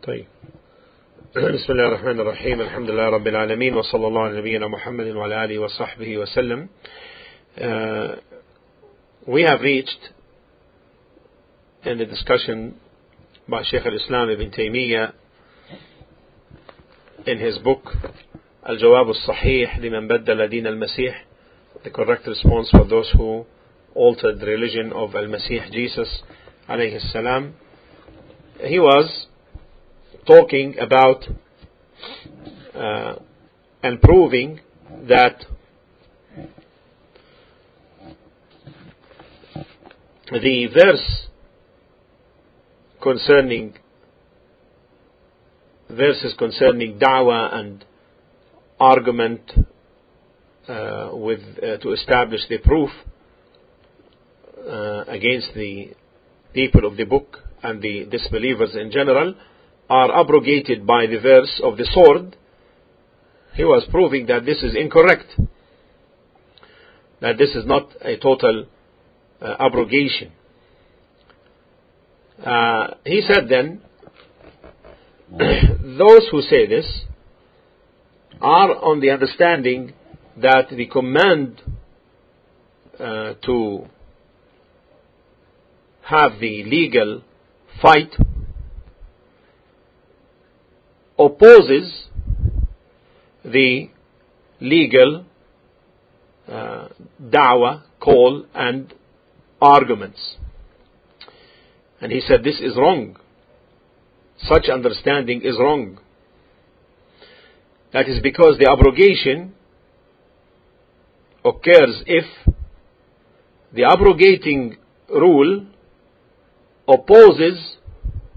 طيب. بسم الله الرحمن الرحيم. الحمد لله رب العالمين، وصلى الله على نبينا محمد وعلى آله وصحبه وسلم. We have reached in the discussion by Shaykh al-Islam Ibn Taymiyyah in his book Al-Jawab al-Sahih liman baddala din al-Masih, the correct response for those who altered the religion of al-Masih, Jesus alayhi salam. He was talking about and proving that the verses concerning da'wah and argument to establish the proof against the people of the book and the disbelievers in general are abrogated by the verse of the sword. He was proving that this is incorrect, that this is not a total abrogation. He said then, those who say this are on the understanding that the command to have the legal fight opposes the legal da'wah, call and arguments. And he said this is wrong. Such understanding is wrong. That is because the abrogation occurs if the abrogating rule opposes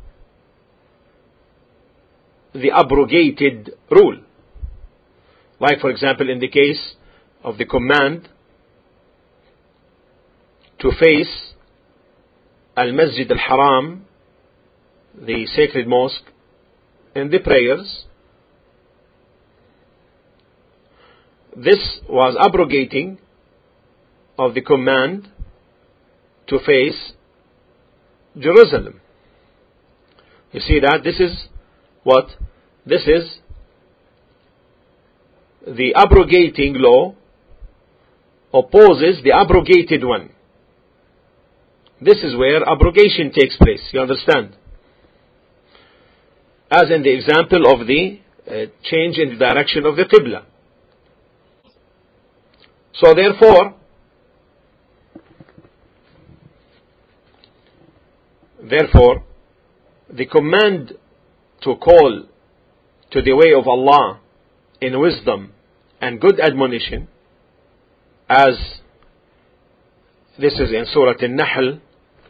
the abrogated rule. Like, for example, in the case of the command to face Al-Masjid Al-Haram, the sacred mosque, in the prayers, this was abrogating of the command to face Jerusalem. You see that this is what? This is the abrogating law opposes the abrogated one. This is where abrogation takes place. You understand? As in the example of the change in the direction of the Qibla. So therefore, the command to call to the way of Allah in wisdom and good admonition, as this is in Surah An-Nahl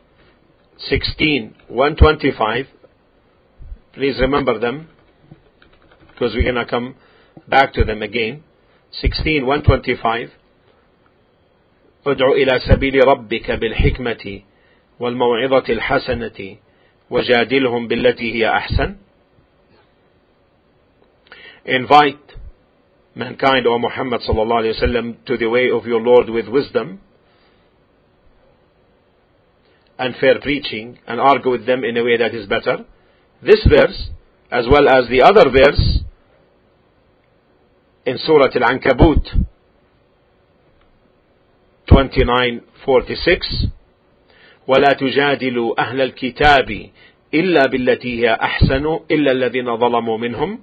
16:125. Please remember them, because we're going to come back to them again. 16:125. ادع إلى سبيل ربك بالحكمة والموعظة الحسنة وجادلهم بالتي هي أحسن. Invite mankind, O Muhammad sallallahu alayhi wa sallam, to the way of your Lord with wisdom and fair preaching, and argue with them in a way that is better. This verse, as well as the other verse in Surah Al-Ankabut 29:46, ولا تجادلوا أهل الكتاب إلا بالتي هي أحسن إلا الذين ظلموا منهم.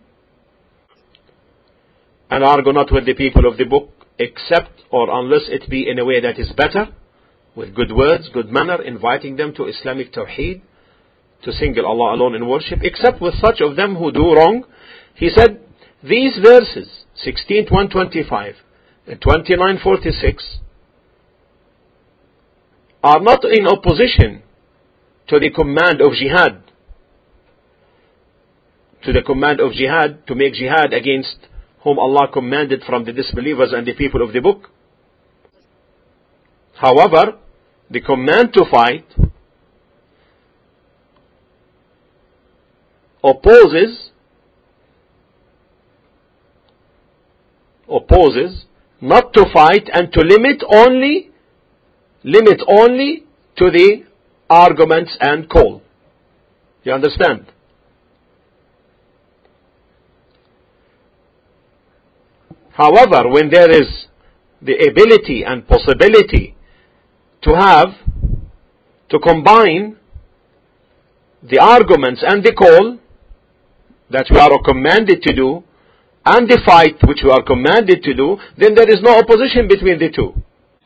And argue not with the people of the book except or unless it be in a way that is better, with good words, good manner, inviting them to Islamic Tawheed, to single Allah alone in worship, except with such of them who do wrong. He said these verses 16:125 and 29:46 are not in opposition to the command of jihad, to make jihad against whom Allah commanded from the disbelievers and the people of the book. However, the command to fight opposes not to fight and to limit only to the arguments and call. You understand? However, when there is the ability and possibility to combine the arguments and the call that we are commanded to do and the fight which we are commanded to do, then there is no opposition between the two.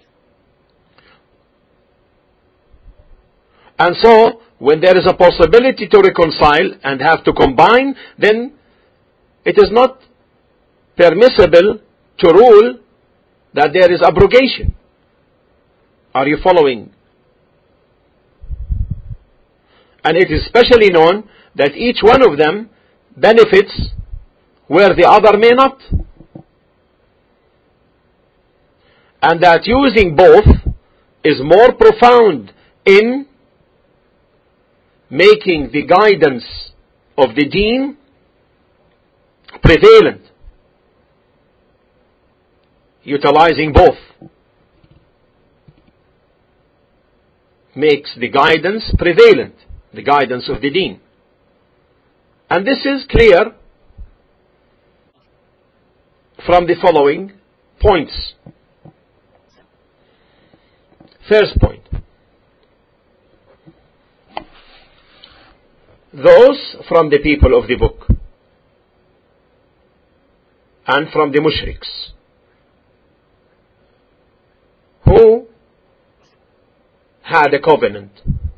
And so, when there is a possibility to reconcile and have to combine, then it is not permissible to rule that there is abrogation. Are you following? And it is specially known that each one of them benefits where the other may not. And that using both is more profound in making the guidance of the deen prevalent. Utilizing both makes the guidance prevalent, the guidance of the deen. And this is clear from the following points. First point. Those from the people of the book and from the mushriks who had a covenant,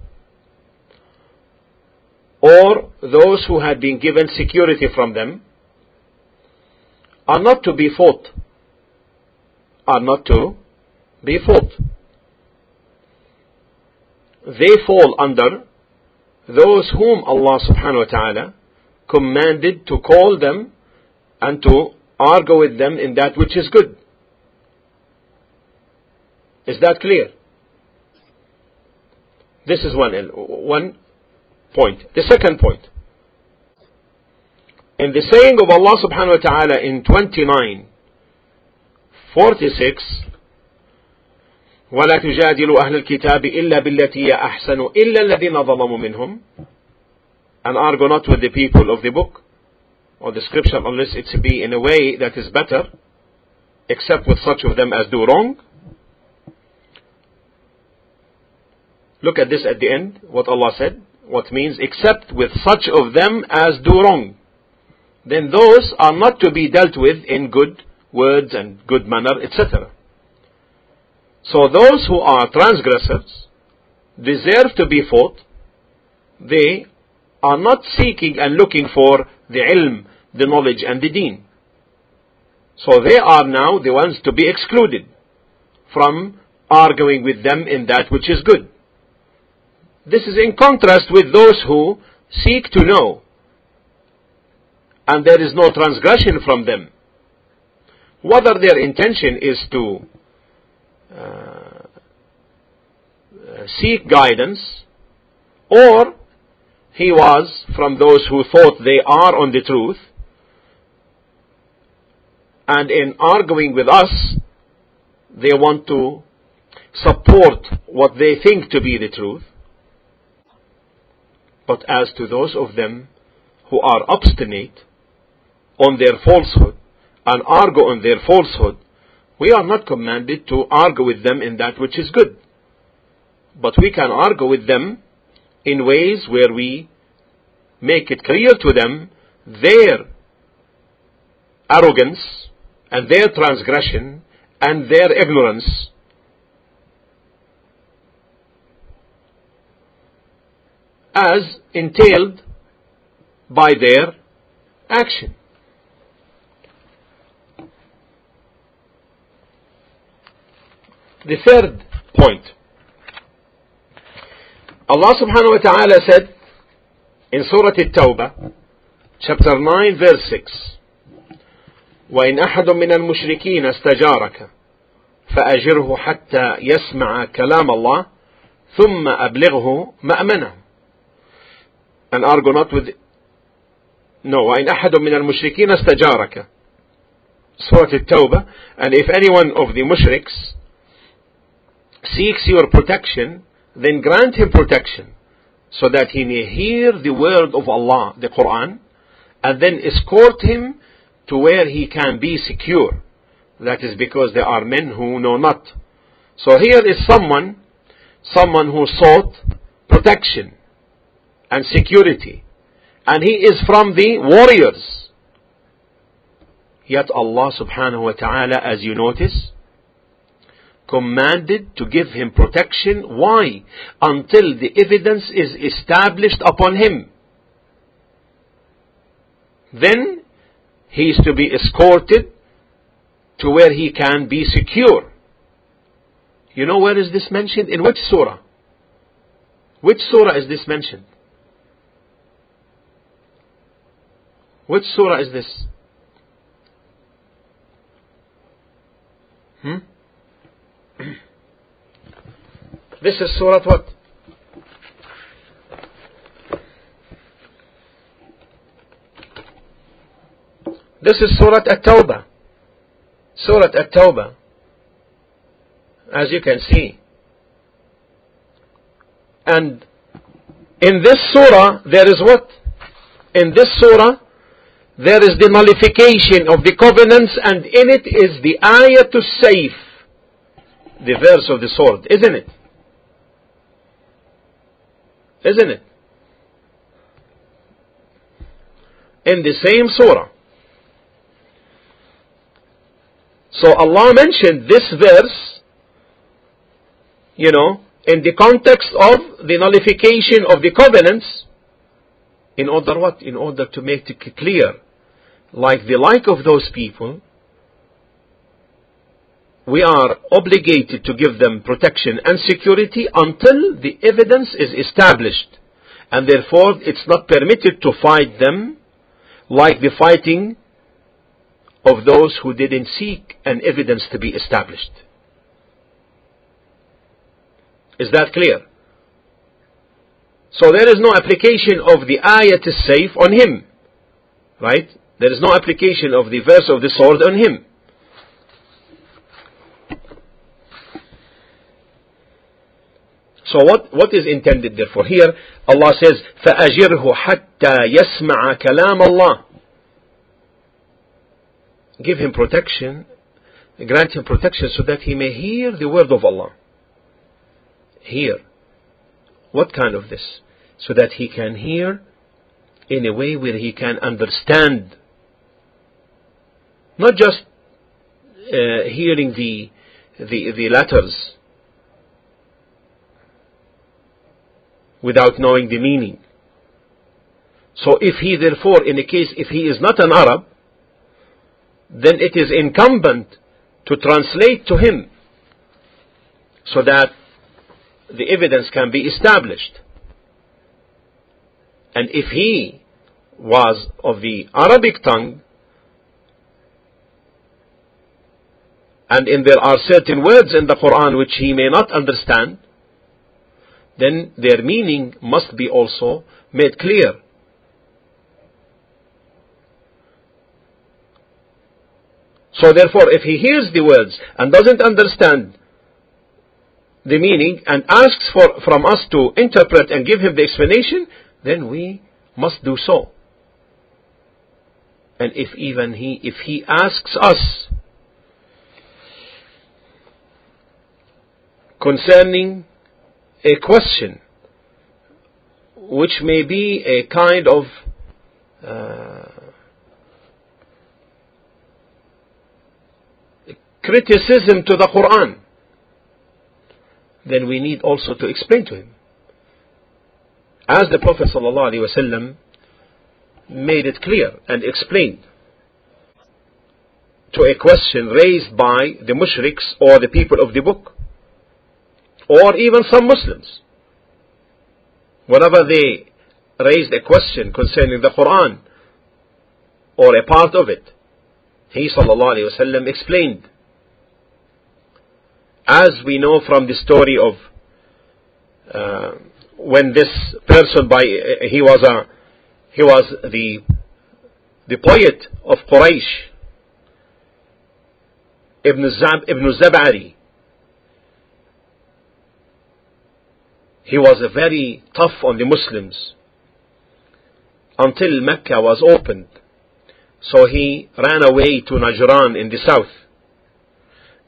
or those who had been given security from them, are not to be fought. Are not to be fought. They fall under those whom Allah subhanahu wa ta'ala commanded to call them and to argue with them in that which is good. Is that clear? This is one point. The second point. In the saying of Allah subhanahu wa ta'ala in 29:46, وَلَا تُجَادِلُوا أَهْلَ الْكِتَابِ إِلَّا بِالَّتِي هِيَ أَحْسَنُ إِلَّا الَّذِينَ ظَلَمُوا مِنْهُمْ, and argue not with the people of the book or the scripture unless it be in a way that is better, except with such of them as do wrong. Look at this at the end, what Allah said. What means except with such of them as do wrong. Then those are not to be dealt with in good words and good manner, etc. So those who are transgressors deserve to be fought. They are not seeking and looking for the ilm, the knowledge and the deen. So they are now the ones to be excluded from arguing with them in that which is good. This is in contrast with those who seek to know, and there is no transgression from them. Whether their intention is to seek guidance, or he was from those who thought they are on the truth, and in arguing with us, they want to support what they think to be the truth. But as to those of them who are obstinate on their falsehood and argue on their falsehood, we are not commanded to argue with them in that which is good. But we can argue with them in ways where we make it clear to them their arrogance and their transgression and their ignorance, as entailed by their action. The third point. Allah subhanahu wa ta'ala said in Surah At-Tawbah, chapter 9, verse 6, وَإِنْ أَحَدٌ مِّنَ الْمُشْرِكِينَ اسْتَجَارَكَ فَأَجِرْهُ حَتَّى يَسْمَعَ كَلَامَ اللَّهِ ثُمَّ أَبْلِغْهُ مَأْمَنَهُ. And argue not with... No, وَإِنْ أَحَدٌ مِّنَ الْمُشْرِكِينَ اسْتَجَارَكَ, Surah At-Tawbah. And if anyone of the mushriks seeks your protection, then grant him protection, so that he may hear the word of Allah, the Quran, and then escort him to where he can be secure, that is because there are men who know not. So here is someone who sought protection and security, and he is from the warriors. Yet Allah subhanahu wa ta'ala, as you notice, commanded to give him protection. Why? Until the evidence is established upon him. Then he is to be escorted to where he can be secure. You know where is this mentioned? In which surah? Which surah is this mentioned? Which surah is this? This is surah what? This is surah At-Tawbah. Surah At-Tawbah. As you can see. And in this surah, there is what? In this surah, there is the nullification of the covenants, and in it is the ayah to sayf, the verse of the sword, isn't it? Isn't it? In the same surah. So Allah mentioned this verse, in the context of the nullification of the covenants, in order what? In order to make it clear, like of those people, we are obligated to give them protection and security until the evidence is established. And therefore, it's not permitted to fight them like the fighting of those who didn't seek an evidence to be established. Is that clear? So there is no application of the ayat as-sayf on him. Right? There is no application of the verse of the sword on him. So what is intended therefore? Here Allah says, فَأَجِرْهُ حَتَّى يَسْمَعَ كَلَامَ اللَّهِ. Give him protection, grant him protection so that he may hear the word of Allah. Hear. What kind of this? So that he can hear in a way where he can understand. Not just hearing the letters without knowing the meaning. So if he therefore, in a case, if he is not an Arab, then it is incumbent to translate to him so that the evidence can be established. And if he was of the Arabic tongue, and there are certain words in the Quran which he may not understand, then their meaning must be also made clear. So therefore, if he hears the words and doesn't understand the meaning and asks from us to interpret and give him the explanation, then we must do so. And if he asks us concerning a question which may be a kind of criticism to the Quran, then we need also to explain to him. As the Prophet ﷺ made it clear and explained to a question raised by the mushriks or the people of the book, or even some Muslims. Whenever they raised a question concerning the Quran or a part of it, he ﷺ explained. As we know from the story of when this person, he was the poet of Quraysh, Ibn Zab'ari. He was very tough on the Muslims until Mecca was opened. So he ran away to Najran in the south.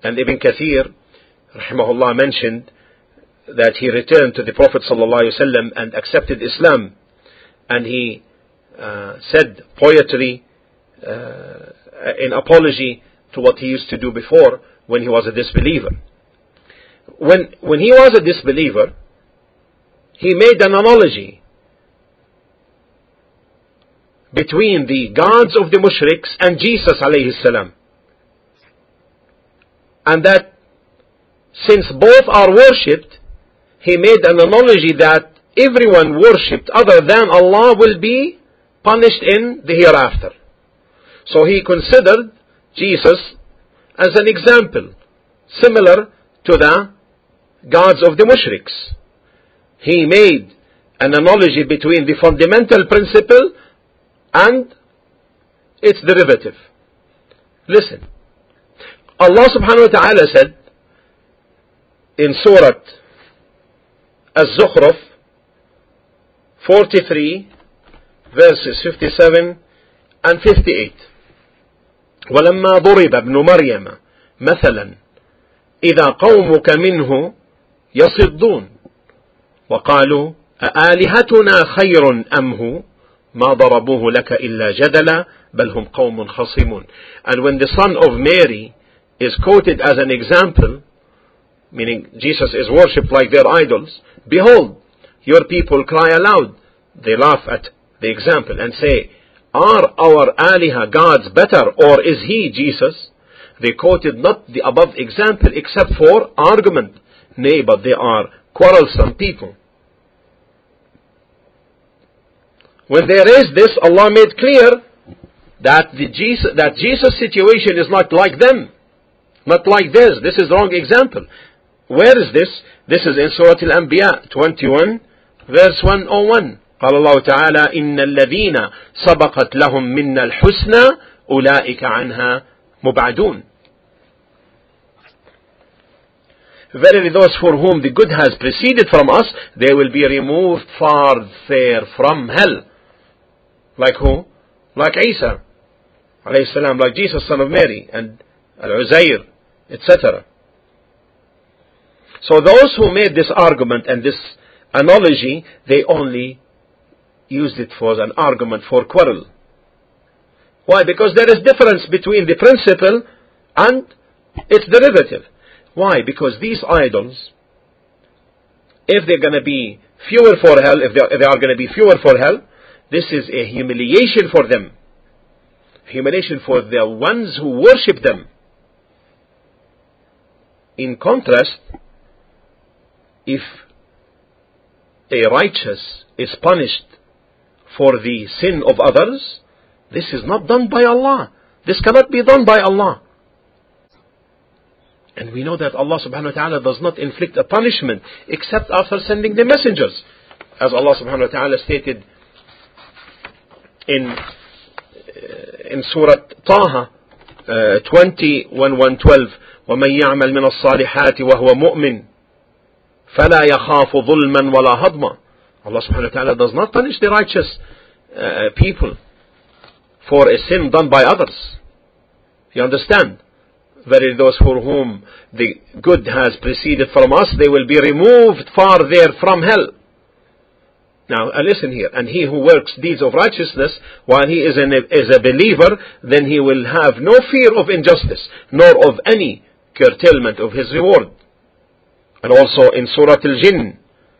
And Ibn Kathir, rahimahullah, mentioned that he returned to the Prophet ﷺ and accepted Islam. And he said poetry in apology to what he used to do before when he was a disbeliever. When he was a disbeliever, he made an analogy between the gods of the mushriks and Jesus alayhi salam. And that since both are worshipped, he made an analogy that everyone worshipped other than Allah will be punished in the hereafter. So he considered Jesus as an example, similar to the gods of the mushriks. He made an analogy between the fundamental principle and its derivative. Listen. Allah subhanahu wa ta'ala said in Surah Az-Zukhruf 43 verses 57 and 58. وَلَمَّا ضُرِبَ ابْنُ مَرْيَمَ مَثَلًا إِذَا قَوْمُكَ مِنْهُ يَصِدُّونَ وَقَالُوا أَآلِهَتُنَا خَيْرٌ أَمْ هُوَ مَا ضَرَبُوهُ لَكَ إِلَّا جَدَلًا بَلْ هُمْ قَوْمٌ خَصِمُونَ. And when the son of Mary is quoted as an example, meaning Jesus is worshipped like their idols, behold, your people cry aloud. They laugh at the example and say, are our aliha gods better, or is he, Jesus? They quoted not the above example except for argument. Nay, but they are quarrelsome people. When they raised this, Allah made clear that Jesus' situation is not like them, not like theirs. This is wrong example. Where is this? This is in Surah Al-Anbiya 21 verse 101. قال الله تعالى إن الذين سبقت لهم منا الحسنى أولئك عنها مبعدون. Verily those for whom the good has preceded from us, they will be removed far there from hell. Like who? Like Isa alayhi salam, like Jesus son of Mary, and Al-Uzair, etc. So those who made this argument and this analogy, they only used it for an argument for quarrel. Why? Because there is difference between the principle and its derivative. Why? Because these idols, if they're going to be fuel for hell, if they are going to be fuel for hell, this is a humiliation for them. Humiliation for the ones who worship them. In contrast, if a righteous is punished for the sin of others, this is not done by Allah. This cannot be done by Allah. And we know that Allah subhanahu wa ta'ala does not inflict a punishment except after sending the messengers. As Allah subhanahu wa ta'ala stated in Surah Taha 20:112, وَمَنْ يَعْمَلْ مِنَ الصَّالِحَاتِ وَهُوَ مُؤْمِنٌ فَلَا يَخَافُ ظُلْمًا وَلَا هَضْمًا. Allah subhanahu wa ta'ala does not punish the righteous people for a sin done by others. You understand? Verily those for whom the good has preceded from us, they will be removed far there from hell. Now listen here. And he who works deeds of righteousness while he is a believer, then he will have no fear of injustice, nor of any curtailment of his reward. And also in Surah Al-Jinn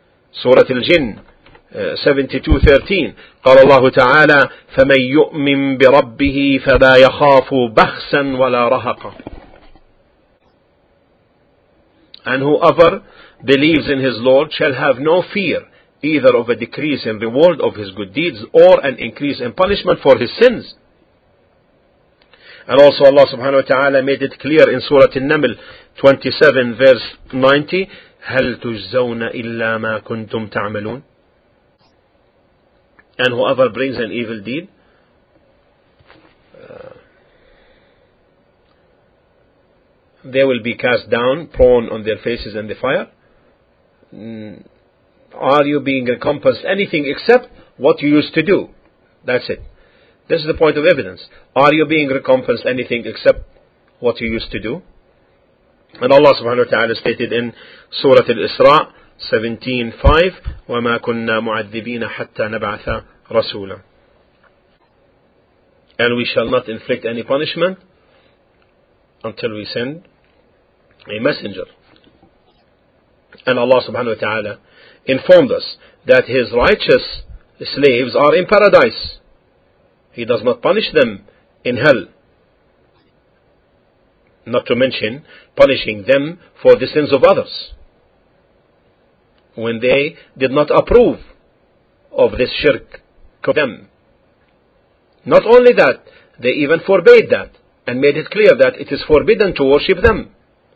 72:13, قال الله تعالى فمن يؤمن بربه فلا يخاف بخسا ولا رهقا. And whoever believes in his Lord shall have no fear either of a decrease in reward of his good deeds or an increase in punishment for his sins. And also Allah subhanahu wa ta'ala made it clear in Surah An-Naml 27 verse 90, هل تجزون إلا ما كنتم تعملون. And whoever brings an evil deed, they will be cast down, prone on their faces in the fire. Are you being recompensed anything except what you used to do? That's it. This is the point of evidence. Are you being recompensed anything except what you used to do? And Allah subhanahu wa ta'ala stated in Surah Al-Isra 17:5, وَمَا كُنَّا مُعَذِّبِينَ حَتَّى نَبْعَثَ رَسُولًا. And we shall not inflict any punishment until we send a messenger. And Allah subhanahu wa ta'ala informed us that His righteous slaves are in paradise. He does not punish them in hell. Not to mention punishing them for the sins of others, when they did not approve of this shirk to them. Not only that, they even forbade that and made it clear that it is forbidden to worship them.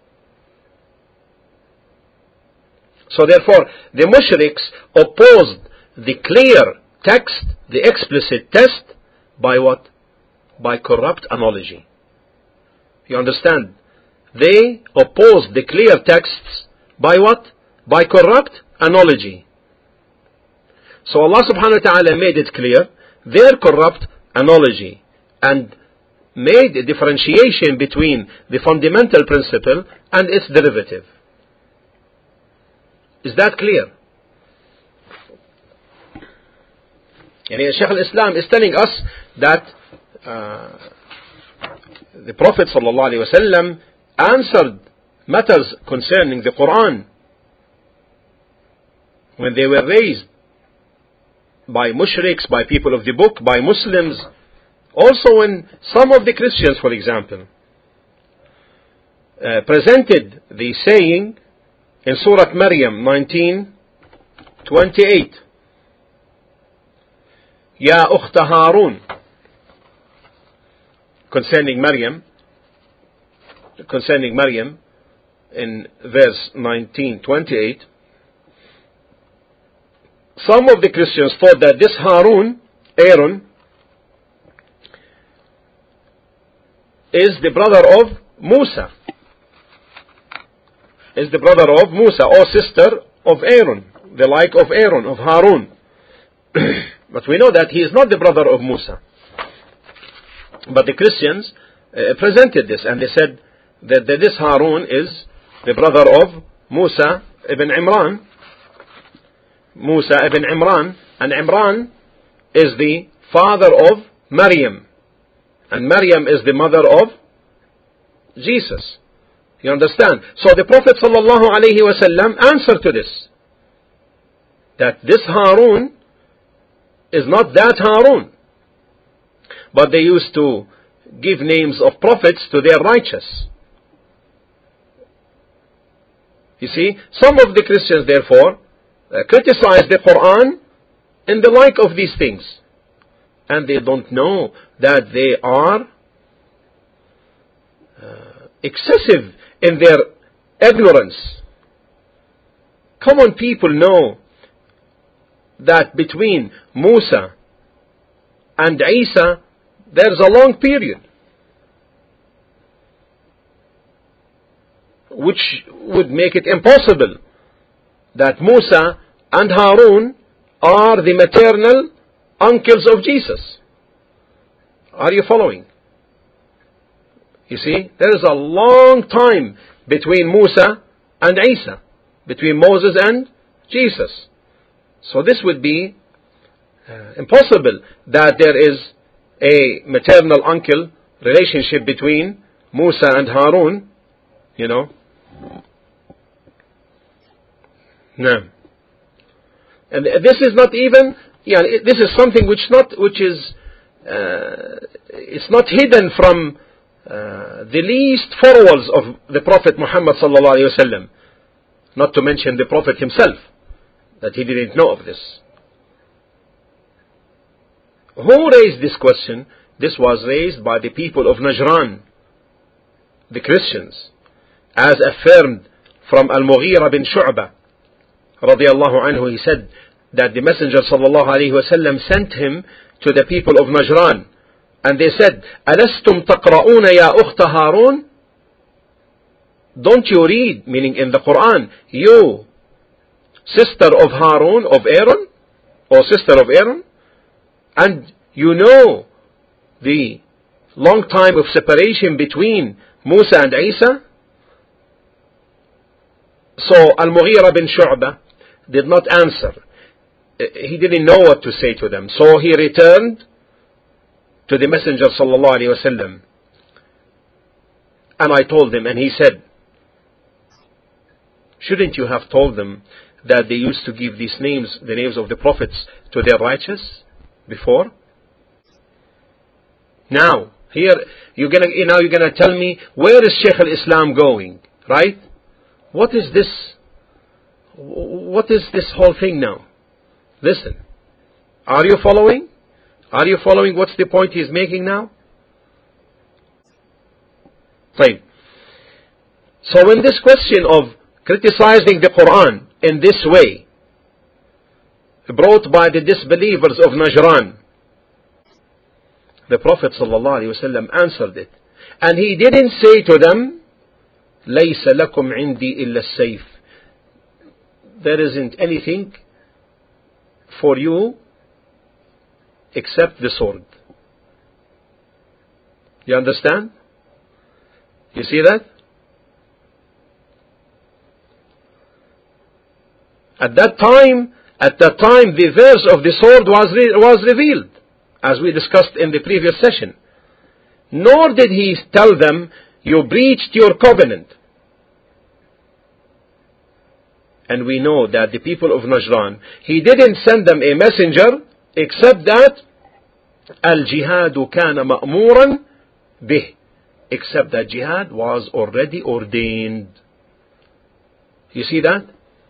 So therefore, the mushriks opposed the clear text, the explicit text, by what? By corrupt analogy. You understand? They opposed the clear texts by what? By corrupt analogy. So Allah subhanahu wa ta'ala made it clear their corrupt analogy and made a differentiation between the fundamental principle and its derivative. Is that clear? Yani Shaykh al-Islam is telling us that the Prophet ﷺ answered matters concerning the Quran when they were raised by mushriks, by people of the book, by Muslims. Also when some of the Christians, for example, presented the saying in Surah Maryam 19:28, Ya Ukhta Harun, concerning Maryam in verse 19:28, some of the Christians thought that this Harun, Aaron, is the brother of Musa, or sister of Aaron, the like of Aaron, of Harun. But we know that he is not the brother of Musa. But the Christians presented this, and they said that this Harun is the brother of Musa ibn Imran. And Imran is the father of Maryam, and Maryam is the mother of Jesus. You understand? So the Prophet ﷺ answered to this, that this Harun is not that Harun. But they used to give names of prophets to their righteous. You see, some of the Christians therefore criticize the Quran in the like of these things, and they don't know that they are excessive in their ignorance. Common people know that between Musa and Isa there's a long period, which would make it impossible that Musa and Harun are the maternal uncles of Jesus. Are you following? You see, there is a long time between Musa and Isa, between Moses and Jesus. So this would be impossible that there is a maternal uncle relationship between Musa and Harun, you know. No. And this is not even, this is something which is it's not hidden from the least followers of the Prophet Muhammad sallallahu alaihi wasallam, not to mention the Prophet himself, that he didn't know of this. Who raised this question? This was raised by the people of Najran, the Christians, as affirmed from Al-Mughira bin Shu'bah radiyallahu anhu. He said that the Messenger sallallahu alaihi wasallam sent him to the people of Najran, and they said, "Alastum taqra'una ya ukhta Harun?" Don't you read, meaning in the Quran, you sister of Harun, of Aaron, or sister of Aaron, and you know the long time of separation between Musa and Isa? So Al-Mughira bin Shu'bah did not answer. He didn't know what to say to them. So he returned to the Messenger sallallahu alaihi wasallam. And I told him, and he said, shouldn't you have told them that they used to give these names, the names of the prophets, to their righteous before? Now, here you're gonna tell me, where is Shaykh al-Islam going? Right? What is this? What is this whole thing now? Listen. Are you following? Are you following what's the point he's making now? Fine. So when this question of criticizing the Quran in this way, brought by the disbelievers of Najran, the Prophet ﷺ answered it. And he didn't say to them, لَيْسَ لَكُمْ عِنْدِي إِلَّا السَّيْفِ. There isn't anything for you except the sword. You understand? You see that? At that time, the verse of the sword was revealed, as we discussed in the previous session. Nor did he tell them, you breached your covenant. And we know that the people of Najran, he didn't send them a messenger, except that al-jihadu kana ma'muran bih, except that jihad was already ordained. You see that?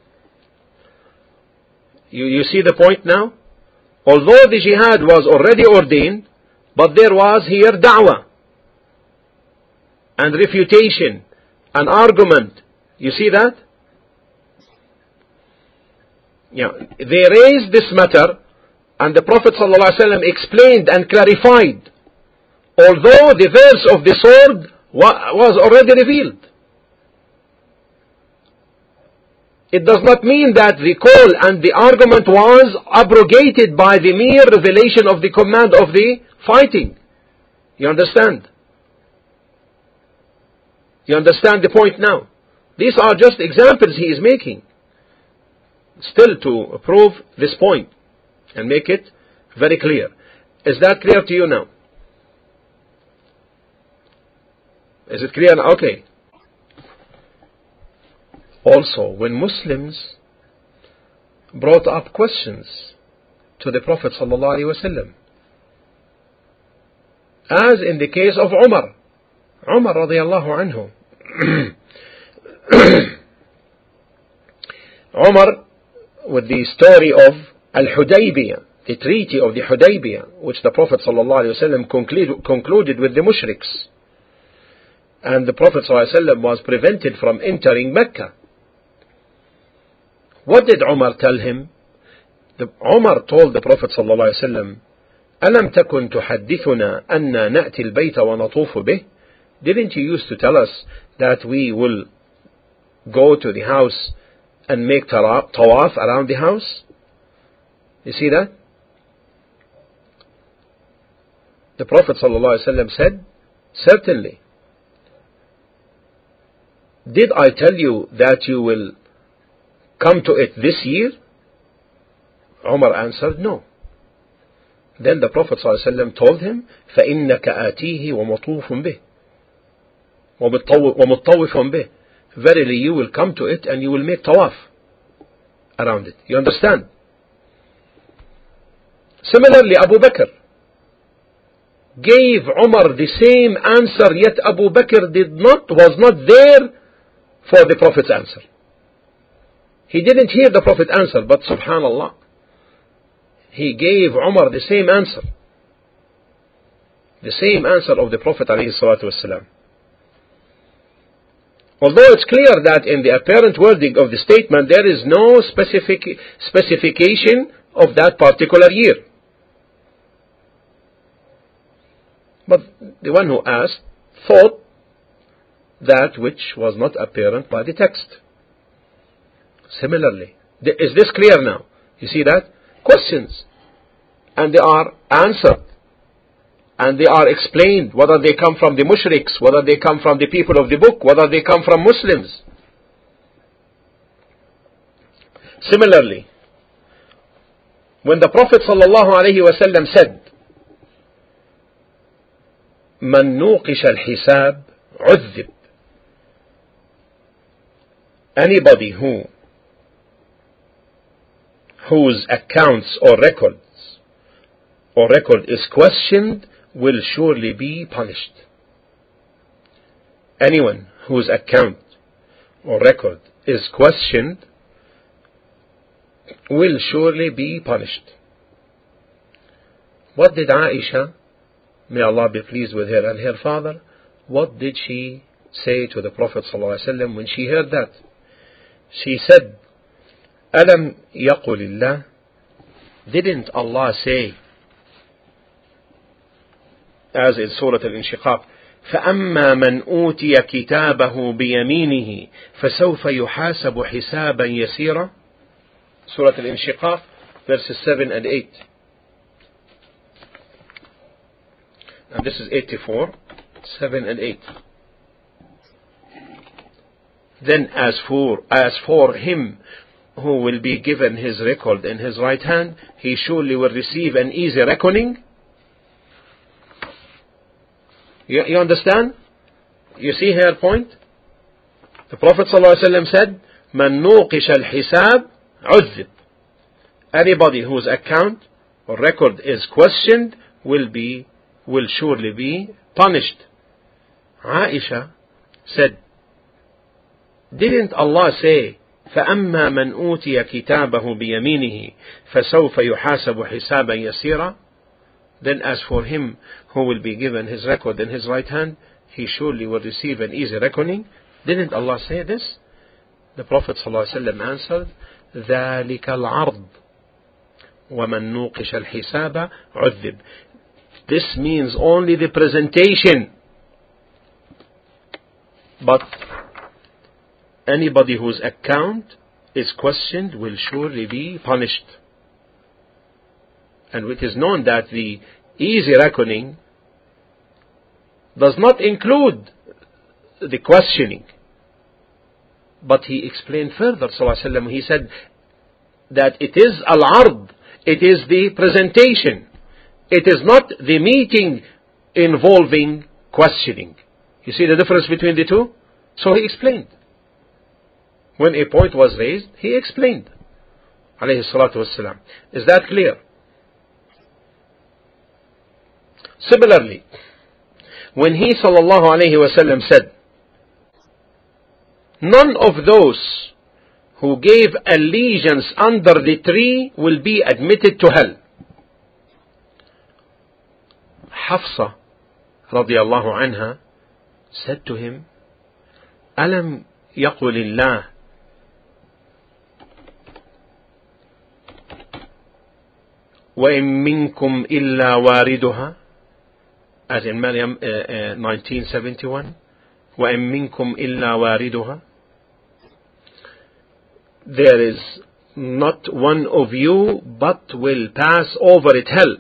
You see the point now? Although the jihad was already ordained, but there was here da'wah and refutation and argument. You see that? Yeah. They raised this matter, and the Prophet ﷺ explained and clarified, although the verse of the sword was already revealed. It does not mean that the call and the argument was abrogated by the mere revelation of the command of the fighting. You understand? You understand the point now? These are just examples he is making, still to prove this point and make it very clear. Is that clear to you now? Is it clear now? Okay. Also, when Muslims brought up questions to the Prophet ﷺ, as in the case of Umar radiallahu anhu, Umar, with the story of Al-Hudaybiyah, the treaty of the Hudaybiyah, which the Prophet ﷺ concluded with the mushriks, and the Prophet ﷺ was prevented from entering Mecca. What did Umar tell him? Umar told the Prophet ﷺ, أَلَمْ تَكُنْ تُحَدِّثُنَا أَنَّا نَأْتِي الْبَيْتَ وَنَطُوفُ بِهِ. Didn't you used to tell us that we will go to the house and make tawaf around the house? You see that? The Prophet ﷺ said, certainly. Did I tell you that you will come to it this year? Umar answered, no. Then the Prophet ﷺ told him, فَإِنَّكَ آتِيهِ وَمَطُوفٌ بِهِ وَمُطَّوِفٌ بِهِ. Verily you will come to it and you will make tawaf around it. You understand? Similarly, Abu Bakr gave Umar the same answer, yet Abu Bakr was not there for the Prophet's answer. He didn't hear the Prophet answer, but subhanallah, he gave Umar the same answer. The same answer of the Prophet ﷺ. Although it's clear that in the apparent wording of the statement there is no specification of that particular year. But the one who asked thought that which was not apparent by the text. Similarly, is this clear now? You see that? Questions. And they are answered. And they are explained, whether they come from the mushriks, whether they come from the people of the book, whether they come from Muslims. Similarly, when the Prophet ﷺ said, من نوقش الحساب عذب, anybody whose accounts or record is questioned will surely be punished. Anyone whose account or record is questioned will surely be punished. What did Aisha, may Allah be pleased with her, and her father, what did she say to the Prophet ﷺ when she heard that? She said, أَلَمْ يَقُلِ اللَّهِ, didn't Allah say, as in Surah Al-Inshiqaq, فَأَمَّا مَنْ أُوتِيَ كِتَابَهُ بِيَمِينِهِ فَسَوْفَ يُحَاسَبُ حِسَابًا يَسِيرًا. Surah Al-Inshiqaq, verses 7 and 8. And this is 84, 7 and 8. Then as for him who will be given his record in his right hand, he surely will receive an easy reckoning. You understand? You see her point? The Prophet ﷺ said, من نوقش الحساب عذب. Anybody whose account or record is questioned will surely be punished. Aisha said, didn't Allah say, فَأَمَّا مَنْ أُوتِيَ كِتَابَهُ بِيَمِينِهِ فَسَوْفَ يُحَاسَبُ حِسَابًا يَسِيرًا? Then as for him who will be given his record in his right hand, he surely will receive an easy reckoning. Didn't Allah say this? The Prophet ﷺ answered, ذَلِكَ الْعَرْض وَمَنْ نُوقِشَ الْحِسَابَ عُذِّبْ. This means only the presentation. But anybody whose account is questioned will surely be punished. And it is known that the easy reckoning does not include the questioning. But he explained further, sallallahu alaihi wasallam, he said that it is al-ard, it is the presentation. It is not the meeting involving questioning. You see the difference between the two? So he explained. When a point was raised, he explained. Alayhi salatu wassalam. Is that clear? Similarly, when he sallallahu alayhi wasallam said, none of those who gave allegiance under the tree will be admitted to hell. Hafsa radiallahu anha said to him, أَلَمْ يَقُلِ اللَّهِ وَإِن مِّنكُمْ إِلَّا وَارِدُهَا, as in Maryam 1971, وَإِن مِّنكُمْ إِلَّا وَارِدُهَا, there is not one of you but will pass over it, hell.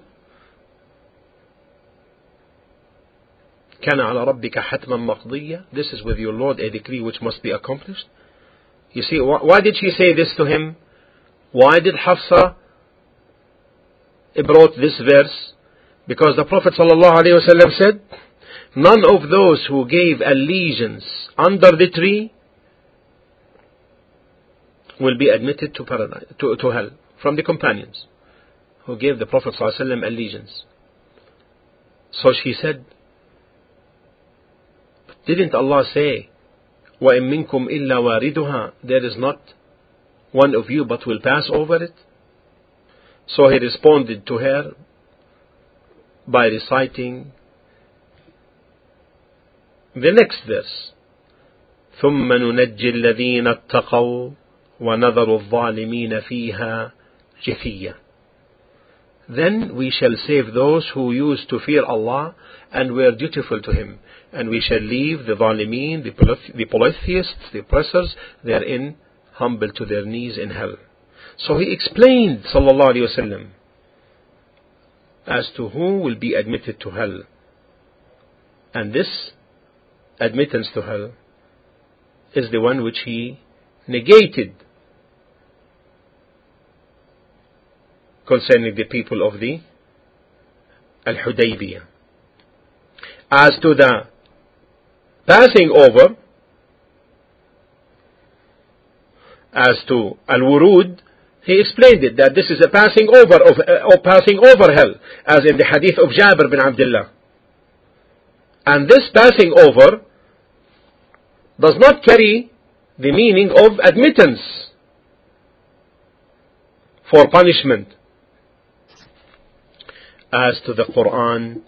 كَانَ عَلَى رَبِّكَ حَتْمًا مَقْضِيًّا. This is with your Lord a decree which must be accomplished. You see, why did she say this to him? Why did Hafsa brought this verse? Because the Prophet ﷺ said, none of those who gave allegiance under the tree will be admitted to paradise, to hell, from the companions who gave the Prophet ﷺ allegiance. So she said, didn't Allah say, وَإِن مِّنكُمْ إِلَّا وَارِدُهَا, there is not one of you but will pass over it? So he responded to her by reciting the next verse, ثُمَّ نُنَجِّي الَّذِينَ اتَّقَوْا وَنَذَرُ الظَّالِمِينَ فِيهَا جِثِيًّا. Then we shall save those who used to fear Allah and were dutiful to Him, and we shall leave the Zalimeen, the polytheists, the oppressors, therein humble to their knees in hell. So he explained, sallallahu alaihi wasallam, as to who will be admitted to hell. And this admittance to hell is the one which he negated concerning the people of the Al-Hudaybiyah. As to the passing over, as to Al-Wurud, he explained it, that this is a passing over or passing over hell, as in the hadith of Jabir bin Abdullah. And this passing over does not carry the meaning of admittance for punishment. As to the Quran,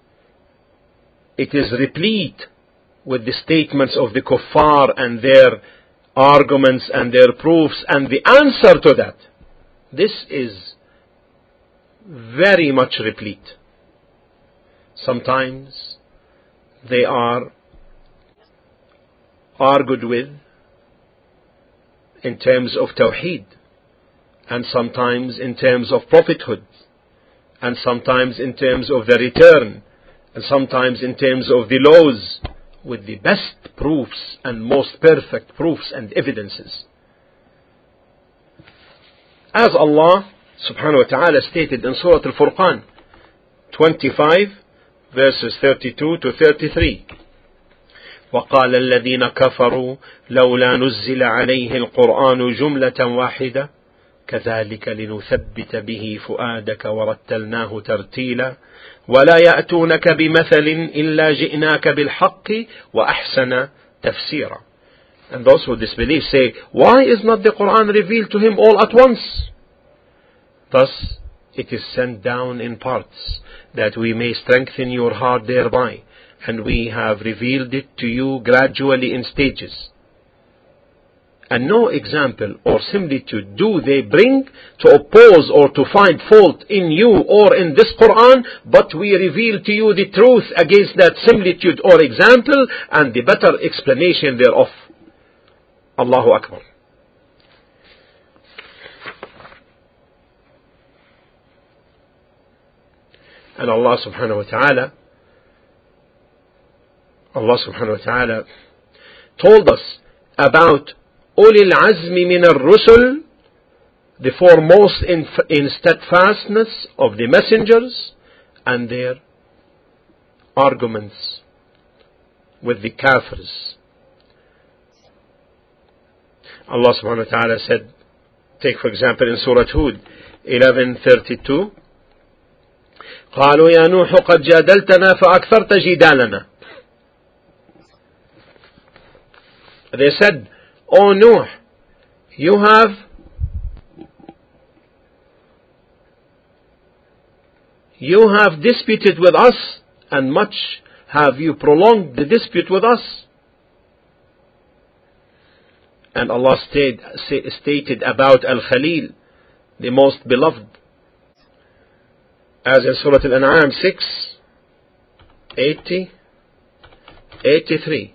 it is replete with the statements of the kuffar and their arguments and their proofs and the answer to that. This is very much replete. Sometimes they are argued with in terms of Tawheed, and sometimes in terms of prophethood, and sometimes in terms of the return, and sometimes in terms of the laws, with the best proofs and most perfect proofs and evidences. As Allah subhanahu wa ta'ala stated in Surah Al-Furqan 25 verses 32 to 33, وقال الذين كفروا لولا نزل عليه القرآن جملة واحدة كذلك لنثبت به فؤادك ورتلناه ترتيلا ولا يأتونك بمثل إلا جئناك بالحق وأحسن تفسيرا. And those who disbelieve say, why is not the Quran revealed to him all at once? Thus it is sent down in parts, that we may strengthen your heart thereby, and we have revealed it to you gradually in stages. And no example or similitude do they bring to oppose or to find fault in you or in this Quran, but we reveal to you the truth against that similitude or example and the better explanation thereof. Allahu Akbar. And Allah subhanahu wa ta'ala told us about Ulil Azmi min al-Rusul, the foremost in steadfastness of the messengers, and their arguments with the kafirs. Allah subhanahu wa ta'ala said, take for example in Surah Hud 11:32, قالوا يا نوح قد جادلتنا فأكثرت جدالنا. They said, O Nuh, you have disputed with us, and much have you prolonged the dispute with us. And Allah stated about Al-Khalil, the most beloved, as in Surah Al-An'am 6:83.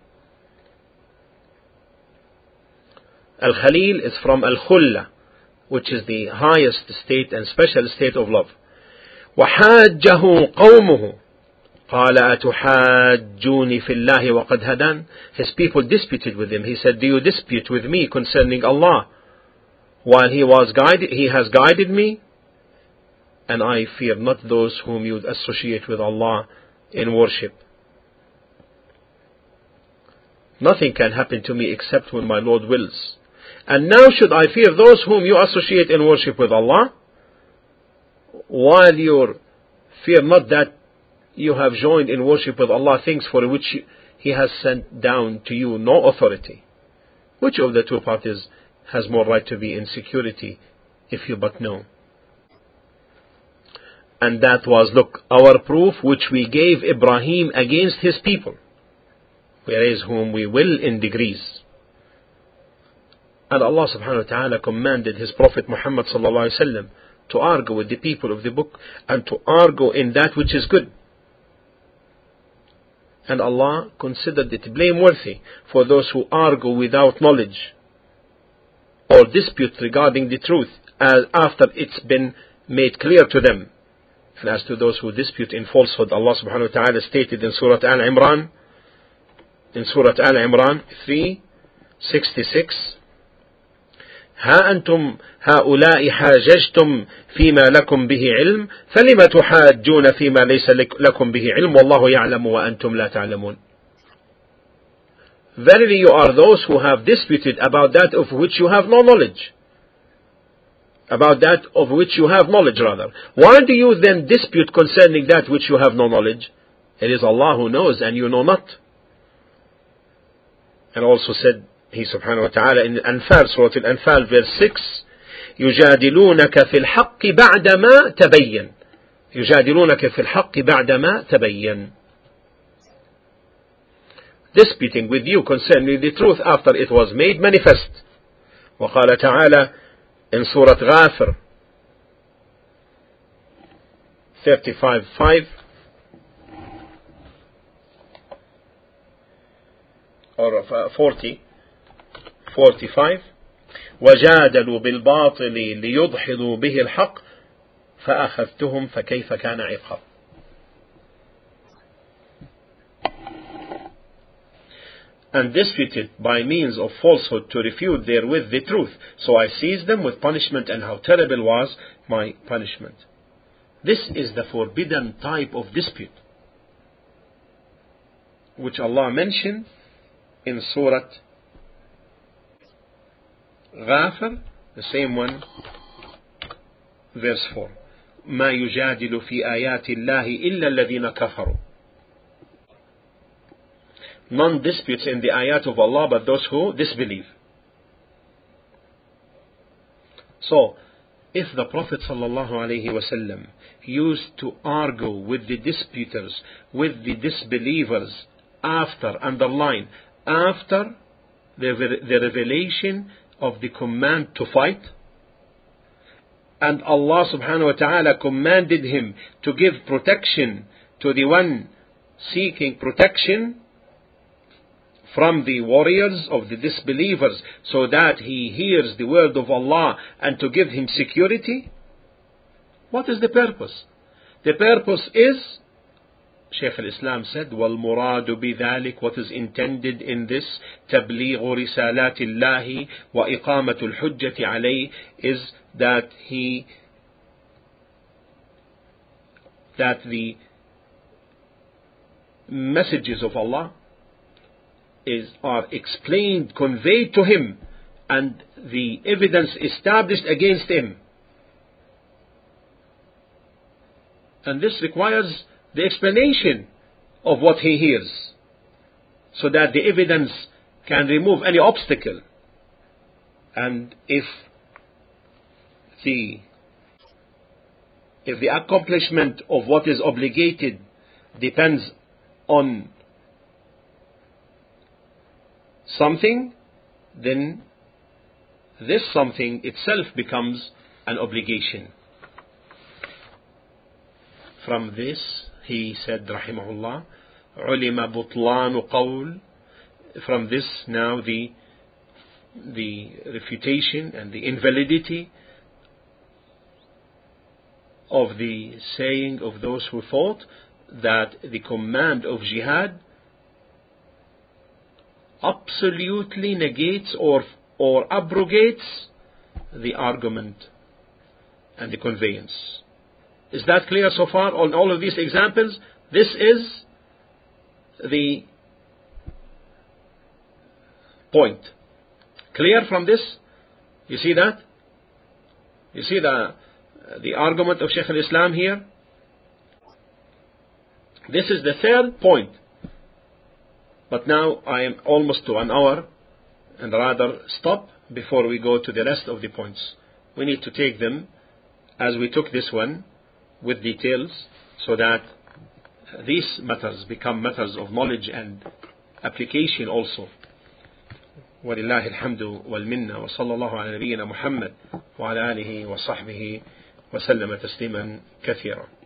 Al-Khalil is from Al-Khulla, which is the highest state and special state of love. وَحَاجَّهُ قَوْمُهُ قَالَ أَتُحَاجُّونِ فِي اللَّهِ وَقَدْ هَدَانِ. His people disputed with him. He said, do you dispute with me concerning Allah, while He has guided me? And I fear not those whom you associate with Allah in worship. Nothing can happen to me except when my Lord wills. And now should I fear those whom you associate in worship with Allah, while you fear not that you have joined in worship with Allah things for which He has sent down to you no authority? Which of the two parties has more right to be in security, if you but know? And that was, look, our proof which we gave Ibrahim against his people, whereas whom we will in degrees. And Allah subhanahu wa ta'ala commanded His Prophet Muhammad sallallahu alayhi wa sallam to argue with the people of the book, and to argue in that which is good. And Allah considered it blameworthy for those who argue without knowledge or dispute regarding the truth after it's been made clear to them. And as to those who dispute in falsehood, Allah subhanahu wa ta'ala stated in Surah Al-Imran, 3:66, ها أنتم هؤلاء حاججتم فيما لكم به علم فلم تحاجون فيما ليس لكم به علم والله يعلم وأنتم لا تعلمون. Verily you are those who have disputed about that of which you have no knowledge. About that of which you have knowledge rather. Why do you then dispute concerning that which you have no knowledge? It is Allah who knows and you know not. And also said He subhanahu wa ta'ala in Al-Anfal, Surah Al-Anfal verse 6, يجادلونك في الحق بعدما تبين. يجادلونك في الحق بعدما تبين. Disputing with you concerning the truth after it was made manifest. وقال تعالى in Surah Ghafir 35:5 or 45 وجادلوا بالباطل ليدحضوا به الحق فأخذتهم فكيف كان عقاب. And disputed by means of falsehood to refute therewith the truth. So I seized them with punishment, and how terrible was my punishment. This is the forbidden type of dispute which Allah mentioned in Surah Ghafir, the same one, verse 4. ما يجادل في آيات الله إلا الذين كفروا. None disputes in the ayat of Allah but those who disbelieve. So, if the Prophet ﷺ used to argue with the disputers, with the disbelievers, underline, after the revelation of the command to fight, and Allah subhanahu wa ta'ala commanded him to give protection to the one seeking protection from the warriors of the disbelievers, so that he hears the word of Allah and to give him security. What is the purpose? The purpose is, Shaykh al-Islam said, وَالْمُرَادُ بِذَلِكَ, what is intended in this, تَبْلِيغُ رِسَالَاتِ اللَّهِ وَإِقَامَةُ الْحُجَّةِ عَلَيْهِ, is that the messages of Allah are explained, conveyed to him, and the evidence established against him. And this requires the explanation of what he hears, so that the evidence can remove any obstacle. And if the accomplishment of what is obligated depends on something, then this something itself becomes an obligation. From this, he said, rahimahullah, علم بطلان قول. From this now the refutation and the invalidity of the saying of those who thought that the command of jihad absolutely negates or abrogates the argument and the conveyance. Is that clear so far on all of these examples? This is the point. Clear from this? You see that? You see the argument of Shaykh al-Islam here? This is the third point. But now I am almost to an hour, and rather stop before we go to the rest of the points. We need to take them as we took this one, with details, so that these matters become matters of knowledge and application also. ولله الحمد والمنة وصلى الله على نبينا محمد وعلى آله وصحبه وسلم تسليما كثيرا.